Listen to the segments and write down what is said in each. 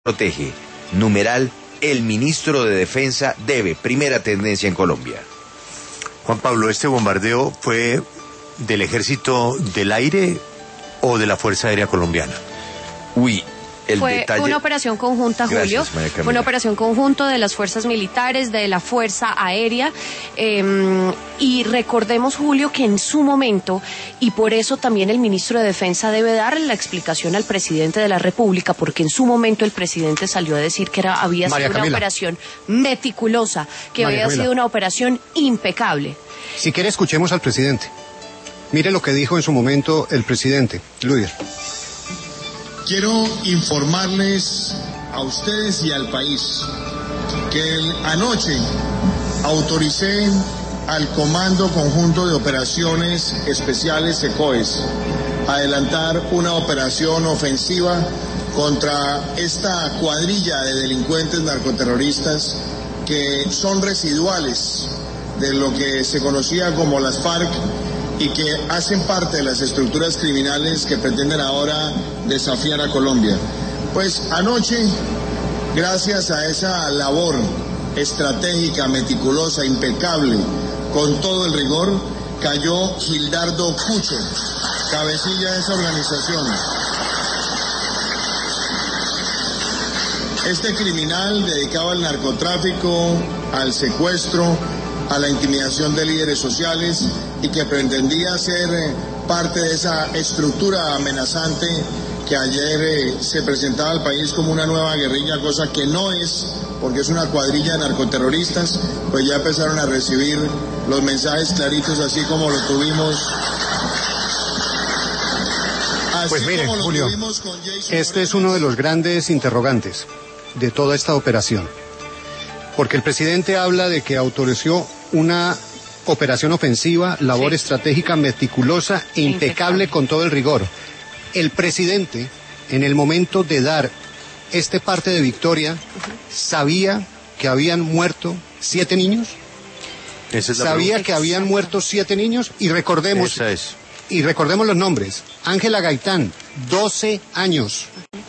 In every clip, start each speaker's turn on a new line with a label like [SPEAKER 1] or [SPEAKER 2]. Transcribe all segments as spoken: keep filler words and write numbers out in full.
[SPEAKER 1] protege. Numeral, el ministro de Defensa debe. Primera tendencia en Colombia.
[SPEAKER 2] Juan Pablo, ¿este bombardeo fue del Ejército del Aire o de la Fuerza Aérea Colombiana?
[SPEAKER 1] Uy, el
[SPEAKER 3] Fue
[SPEAKER 1] detalle...
[SPEAKER 3] una operación conjunta, Julio.
[SPEAKER 1] Gracias,
[SPEAKER 3] Fue una operación conjunta de las fuerzas militares, de la Fuerza Aérea. Eh, y recordemos, Julio, que en su momento, y por eso también el ministro de Defensa debe dar la explicación al presidente de la República, porque en su momento el presidente salió a decir que era, había
[SPEAKER 4] María
[SPEAKER 3] sido
[SPEAKER 4] Camila.
[SPEAKER 3] una operación meticulosa, que
[SPEAKER 4] María
[SPEAKER 3] había
[SPEAKER 4] Camila.
[SPEAKER 3] sido una operación impecable.
[SPEAKER 4] Si quiere, escuchemos al presidente. Mire lo que dijo en su momento el presidente. Luis.
[SPEAKER 5] Quiero informarles a ustedes y al país que el, anoche autoricé al Comando Conjunto de Operaciones Especiales SECOES a adelantar una operación ofensiva contra esta cuadrilla de delincuentes narcoterroristas que son residuales de lo que se conocía como las FARC y que hacen parte de las estructuras criminales que pretenden ahora desafiar a Colombia. Pues anoche, gracias a esa labor estratégica, meticulosa, impecable, con todo el rigor, cayó Gildardo Cucho, cabecilla de esa organización. Este criminal dedicado al narcotráfico, al secuestro, a la intimidación de líderes sociales y que pretendía ser eh, parte de esa estructura amenazante que ayer eh, se presentaba al país como una nueva guerrilla, cosa que no es, porque es una cuadrilla de narcoterroristas, pues ya empezaron a recibir los mensajes claritos, así como lo tuvimos. Así
[SPEAKER 4] Pues mire,
[SPEAKER 5] como lo
[SPEAKER 4] Julio,
[SPEAKER 5] tuvimos con Jason
[SPEAKER 4] este es
[SPEAKER 5] Moreno.
[SPEAKER 4] uno de los grandes interrogantes de toda esta operación. Porque el presidente habla de que autorizó una operación ofensiva, labor
[SPEAKER 3] Sí.
[SPEAKER 4] estratégica meticulosa e impecable,
[SPEAKER 3] Impecable.
[SPEAKER 4] con todo el rigor. El presidente, en el momento de dar este parte de victoria, ¿sabía que habían muerto siete niños?
[SPEAKER 2] Esa es la
[SPEAKER 4] ¿Sabía
[SPEAKER 2] pregunta.
[SPEAKER 4] que habían muerto siete niños? Y recordemos,
[SPEAKER 2] Esa es.
[SPEAKER 4] y recordemos los nombres. Ángela Gaitán, doce años.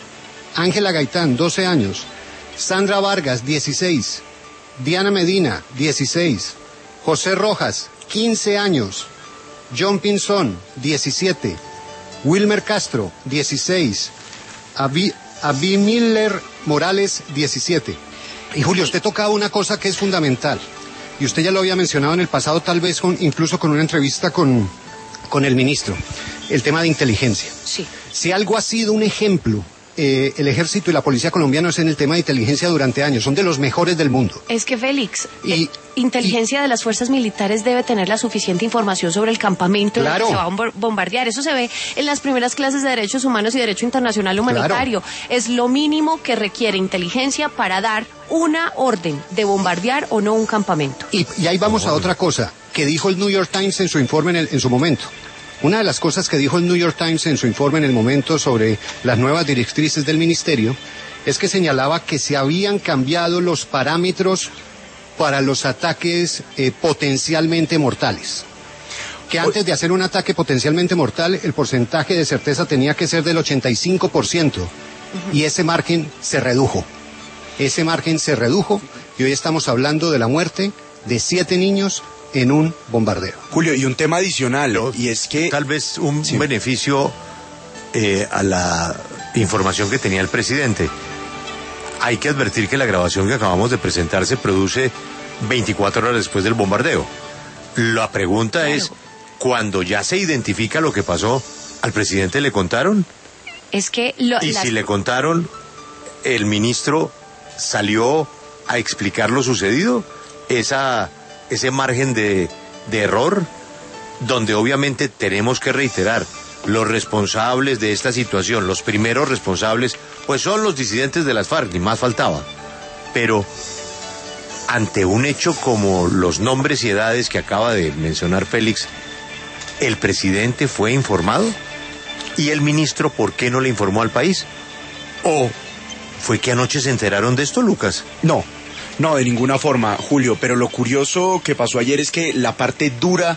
[SPEAKER 4] Ángela Gaitán, doce años. Sandra Vargas, dieciséis. Diana Medina, dieciséis. José Rojas, quince años. John Pinzón, diecisiete. Wilmer Castro, dieciséis. Abi, Abi Miller Morales, diecisiete. Y Julio, usted toca una cosa que es fundamental. Y usted ya lo había mencionado en el pasado, tal vez con, incluso con una entrevista con, con el ministro. El tema de inteligencia.
[SPEAKER 3] Sí.
[SPEAKER 4] Si algo ha sido un ejemplo, eh, el ejército y la policía colombianos en el tema de inteligencia durante años, son de los mejores del mundo.
[SPEAKER 3] Es que, Félix,
[SPEAKER 4] Y-
[SPEAKER 3] eh, inteligencia de las fuerzas militares debe tener la suficiente información sobre el campamento
[SPEAKER 4] Claro.
[SPEAKER 3] que se va a bombar- bombardear. Eso se ve en las primeras clases de Derechos Humanos y Derecho Internacional Humanitario. Es lo mínimo que requiere inteligencia para dar una orden de bombardear o no un campamento.
[SPEAKER 4] Y, y ahí vamos a otra cosa que dijo el New York Times en su informe en, el- en su momento. Una de las cosas que dijo el New York Times en su informe en el momento sobre las nuevas directrices del ministerio es que señalaba que se habían cambiado los parámetros para los ataques eh, potencialmente mortales. Que antes de hacer un ataque potencialmente mortal, el porcentaje de certeza tenía que ser del ochenta y cinco por ciento. Y ese margen se redujo. Ese margen se redujo y hoy estamos hablando de la muerte de siete niños en un bombardeo.
[SPEAKER 6] Julio, y un tema adicional, y es que...
[SPEAKER 2] Tal vez un
[SPEAKER 6] Sí.
[SPEAKER 2] beneficio eh, a la información que tenía el presidente. Hay que advertir que la grabación que acabamos de presentar se produce veinticuatro horas después del bombardeo. La pregunta
[SPEAKER 3] Claro.
[SPEAKER 2] es, cuando ya se identifica lo que pasó, ¿al presidente le contaron?
[SPEAKER 3] Es que lo-
[SPEAKER 2] Y
[SPEAKER 3] las-
[SPEAKER 2] si le contaron, ¿el ministro salió a explicar lo sucedido? Esa, ese margen de, de error, donde obviamente tenemos que reiterar, los responsables de esta situación, los primeros responsables, pues son los disidentes de las FARC, ni más faltaba. Pero ante un hecho como los nombres y edades que acaba de mencionar Félix, ¿el presidente fue informado? ¿Y el ministro por qué no le informó al país? ¿O fue que anoche se enteraron de esto, Lucas?
[SPEAKER 6] No, no, de ninguna forma, Julio, pero lo curioso que pasó ayer es que la parte dura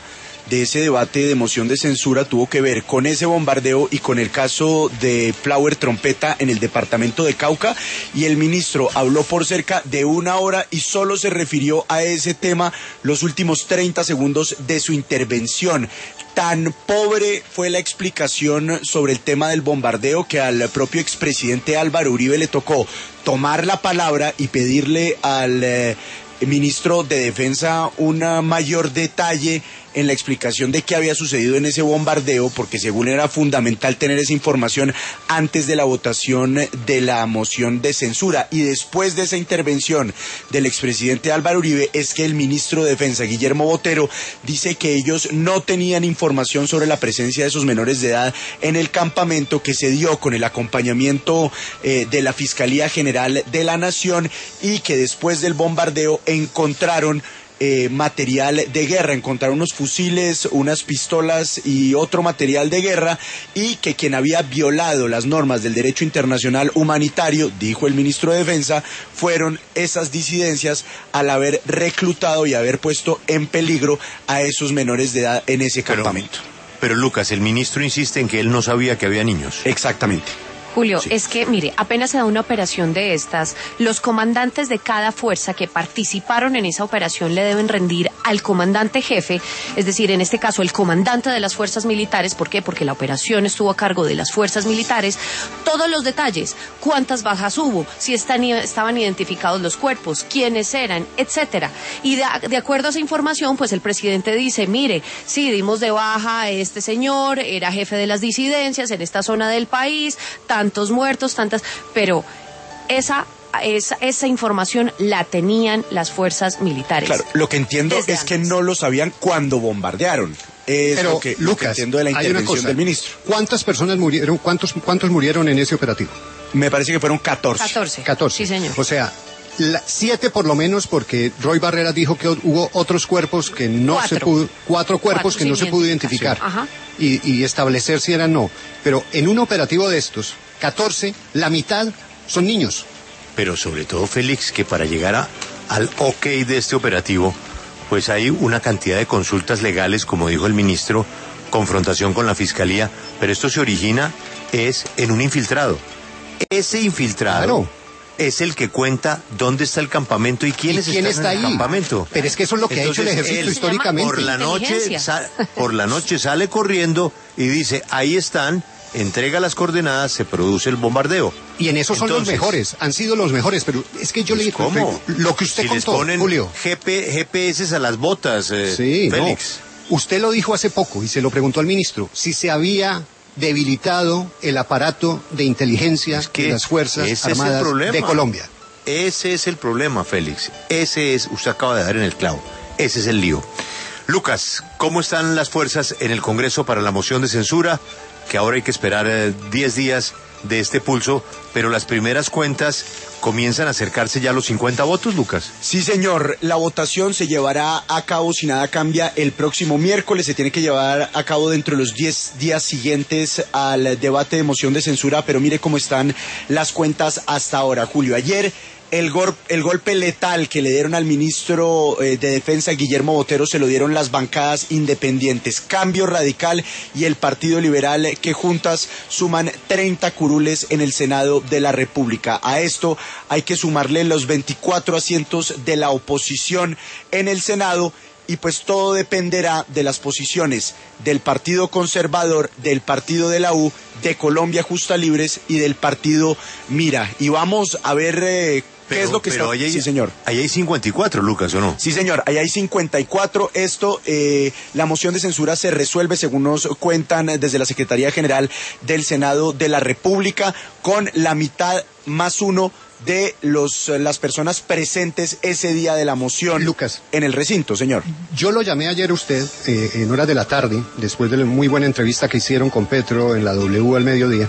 [SPEAKER 6] de ese debate de moción de censura tuvo que ver con ese bombardeo y con el caso de Flower Trompeta en el departamento de Cauca, y el ministro habló por cerca de una hora y solo se refirió a ese tema los últimos treinta segundos de su intervención. Tan pobre fue la explicación sobre el tema del bombardeo que al propio expresidente Álvaro Uribe le tocó tomar la palabra y pedirle al eh, ministro de Defensa un mayor detalle en la explicación de qué había sucedido en ese bombardeo, porque según era fundamental tener esa información antes de la votación de la moción de censura. Y después de esa intervención del expresidente Álvaro Uribe es que el ministro de Defensa, Guillermo Botero, dice que ellos no tenían información sobre la presencia de esos menores de edad en el campamento, que se dio con el acompañamiento eh, de la Fiscalía General de la Nación, y que después del bombardeo encontraron Eh, material de guerra, encontraron unos fusiles, unas pistolas y otro material de guerra, y que quien había violado las normas del derecho internacional humanitario, dijo el ministro de Defensa, fueron esas disidencias al haber reclutado y haber puesto en peligro a esos menores de edad en ese
[SPEAKER 2] pero,
[SPEAKER 6] campamento.
[SPEAKER 2] Pero Lucas, el ministro insiste en que él no sabía que había niños.
[SPEAKER 6] Exactamente.
[SPEAKER 3] Julio,
[SPEAKER 6] Sí.
[SPEAKER 3] es que, mire, apenas se da una operación de estas, los comandantes de cada fuerza que participaron en esa operación le deben rendir al comandante jefe, es decir, en este caso, el comandante de las fuerzas militares. ¿Por qué? Porque la operación estuvo a cargo de las fuerzas militares. Todos los detalles, cuántas bajas hubo, si están, estaban identificados los cuerpos, quiénes eran, etcétera. Y de, de acuerdo a esa información, pues el presidente dice, mire, sí, dimos de baja a este señor, era jefe de las disidencias en esta zona del país, tantos muertos, tantas, pero esa, esa, esa información la tenían las fuerzas militares.
[SPEAKER 6] Claro, lo que entiendo
[SPEAKER 3] Desde
[SPEAKER 6] es
[SPEAKER 3] antes.
[SPEAKER 6] que no lo sabían cuando bombardearon. Es
[SPEAKER 4] Pero,
[SPEAKER 6] lo que, lo que
[SPEAKER 4] Lucas,
[SPEAKER 6] entiendo de la
[SPEAKER 4] hay una
[SPEAKER 6] intervención
[SPEAKER 4] cosa.
[SPEAKER 6] del ministro.
[SPEAKER 4] ¿Cuántas personas murieron? ¿Cuántos, cuántos murieron en ese operativo?
[SPEAKER 6] Me parece que fueron catorce.
[SPEAKER 3] catorce.
[SPEAKER 4] catorce.
[SPEAKER 3] Sí, señor.
[SPEAKER 4] O sea, la, siete por lo menos, porque Roy Barreras dijo que hubo otros cuerpos que no
[SPEAKER 3] Cuatro.
[SPEAKER 4] se pudo, cuatro cuerpos
[SPEAKER 3] Cuatro
[SPEAKER 4] que no
[SPEAKER 3] sin
[SPEAKER 4] se pudo
[SPEAKER 3] identificar.
[SPEAKER 4] identificar.
[SPEAKER 3] Ajá.
[SPEAKER 4] Y, y establecer si eran no. Pero en un operativo de estos, catorce, la mitad son niños.
[SPEAKER 2] Pero sobre todo, Félix, que para llegar a, al ok de este operativo, pues hay una cantidad de consultas legales, como dijo el ministro, confrontación con la fiscalía, pero esto se origina es en un infiltrado. Ese infiltrado
[SPEAKER 4] Claro.
[SPEAKER 2] es el que cuenta dónde está el campamento y quiénes
[SPEAKER 4] ¿Y quién
[SPEAKER 2] están
[SPEAKER 4] está
[SPEAKER 2] en el
[SPEAKER 4] ahí?
[SPEAKER 2] campamento.
[SPEAKER 4] Pero es que eso es lo que ha hecho el
[SPEAKER 2] Entonces,
[SPEAKER 4] ejército
[SPEAKER 2] él,
[SPEAKER 4] históricamente.
[SPEAKER 2] Por la noche,
[SPEAKER 3] Inteligencia.
[SPEAKER 2] sa- por la noche sale corriendo y dice, ahí están, entrega las coordenadas, se produce el bombardeo.
[SPEAKER 4] Y en eso son los
[SPEAKER 2] Entonces,
[SPEAKER 4] mejores, han sido los mejores, pero es que yo le
[SPEAKER 2] Pues,
[SPEAKER 4] digo,
[SPEAKER 2] ¿cómo?
[SPEAKER 4] lo que usted
[SPEAKER 2] si les
[SPEAKER 4] contó,
[SPEAKER 2] ponen
[SPEAKER 4] Julio.
[SPEAKER 2] G P, G P S a las botas, eh,
[SPEAKER 4] Sí,
[SPEAKER 2] Félix.
[SPEAKER 4] no. Usted lo dijo hace poco y se lo preguntó al ministro, si se había debilitado el aparato de inteligencia
[SPEAKER 2] Es que
[SPEAKER 4] de las Fuerzas
[SPEAKER 2] ese es el
[SPEAKER 4] Armadas
[SPEAKER 2] problema.
[SPEAKER 4] de Colombia.
[SPEAKER 2] Ese es el problema, Félix. Ese es, usted acaba de dar en el clavo. Ese es el lío. Lucas, ¿cómo están las fuerzas en el Congreso para la moción de censura? Que ahora hay que esperar eh, diez días de este pulso, pero las primeras cuentas comienzan a acercarse ya a los cincuenta votos, Lucas.
[SPEAKER 6] Sí, señor. La votación se llevará a cabo, si nada cambia, el próximo miércoles. Se tiene que llevar a cabo dentro de los diez días siguientes al debate de moción de censura, pero mire cómo están las cuentas hasta ahora, Julio. Ayer el, gor- el golpe letal que le dieron al ministro eh, de Defensa, Guillermo Botero, se lo dieron las bancadas independientes, Cambio Radical y el Partido Liberal, que juntas suman treinta curules en el Senado de la República. A esto hay que sumarle los veinticuatro asientos de la oposición en el Senado, y pues todo dependerá de las posiciones del Partido Conservador, del Partido de la U, de Colombia Justa Libres y del Partido Mira. Y vamos a ver eh, qué
[SPEAKER 2] Pero-
[SPEAKER 6] es lo que
[SPEAKER 2] pero
[SPEAKER 6] está...
[SPEAKER 2] ahí hay,
[SPEAKER 6] Sí, señor.
[SPEAKER 2] Ahí hay cincuenta y cuatro, Lucas, ¿o no?
[SPEAKER 6] Sí, señor, ahí hay cincuenta y cuatro. Esto, eh, la moción de censura se resuelve, según nos cuentan desde la Secretaría General del Senado de la República, con la mitad más uno de los las personas presentes ese día de la moción.
[SPEAKER 4] Lucas.
[SPEAKER 6] En el recinto, señor.
[SPEAKER 4] Yo lo llamé ayer a usted eh, en horas de la tarde, después de la muy buena entrevista que hicieron con Petro en la W al mediodía,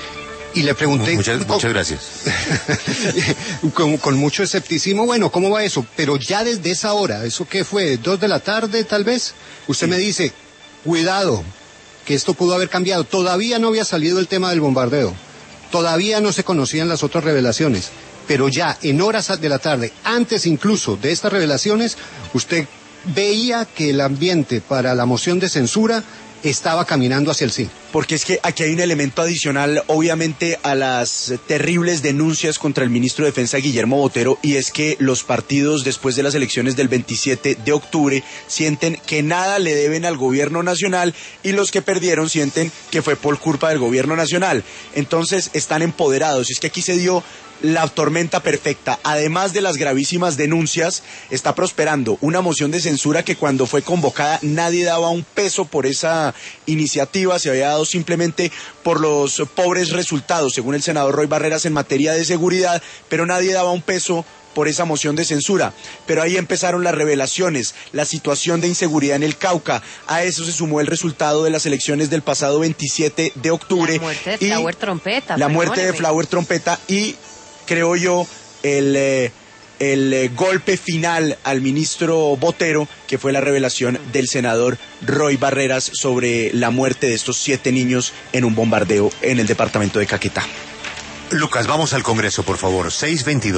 [SPEAKER 4] y le pregunté...
[SPEAKER 2] Muchas,
[SPEAKER 4] con,
[SPEAKER 2] muchas gracias.
[SPEAKER 4] con, con mucho escepticismo, bueno, ¿cómo va eso? Pero ya desde esa hora, ¿eso qué fue? ¿Dos de la tarde tal vez? Usted me dice, cuidado, que esto pudo haber cambiado. Todavía no había salido el tema del bombardeo. Todavía no se conocían las otras revelaciones. Pero ya en horas de la tarde, antes incluso de estas revelaciones, usted veía que el ambiente para la moción de censura estaba caminando hacia el sí.
[SPEAKER 6] Porque es que aquí hay un elemento adicional, obviamente, a las terribles denuncias contra el ministro de Defensa Guillermo Botero, y es que los partidos, después de las elecciones del veintisiete de octubre, sienten que nada le deben al gobierno nacional, y los que perdieron sienten que fue por culpa del gobierno nacional. Entonces están empoderados. Es que aquí se dio la tormenta perfecta. Además de las gravísimas denuncias, está prosperando una moción de censura que cuando fue convocada nadie daba un peso por esa iniciativa, se había dado simplemente por los pobres resultados, según el senador Roy Barreras, en materia de seguridad, pero nadie daba un peso por esa moción de censura. Pero ahí empezaron las revelaciones, la situación de inseguridad en el Cauca. A eso se sumó el resultado de las elecciones del pasado veintisiete de octubre.
[SPEAKER 3] La muerte de Flower Trompeta.
[SPEAKER 6] La muerte de Flower Trompeta y, creo yo, el, eh, el eh, golpe final al ministro Botero, que fue la revelación del senador Roy Barreras sobre la muerte de estos siete niños en un bombardeo en el departamento de Caquetá.
[SPEAKER 2] Lucas, vamos al Congreso, por favor. seis veintidós.